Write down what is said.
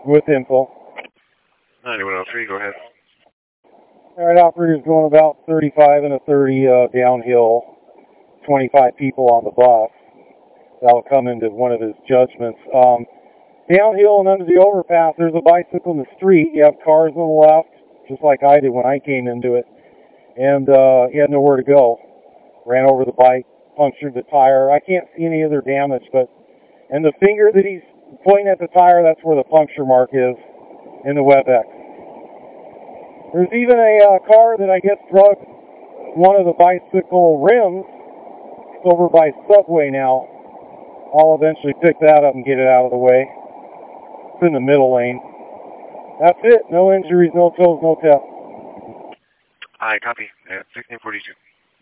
with info. 9103, go ahead. All right, operator's going about 35 and a 30 downhill, 25 people on the bus. That'll come into one of his judgments. Downhill and under the overpass, there's a bicycle in the street. You have cars on the left, just like I did when I came into it. And he had nowhere to go. Ran over the bike, punctured the tire. I can't see any other damage, and the finger that he's pointing at the tire, that's where the puncture mark is in the WebEx. There's even a car that I guess struck one of the bicycle rims. It's over by Subway now. I'll eventually pick that up and get it out of the way. It's in the middle lane. That's it. No injuries, no tolls, no tests. I copy. 1642.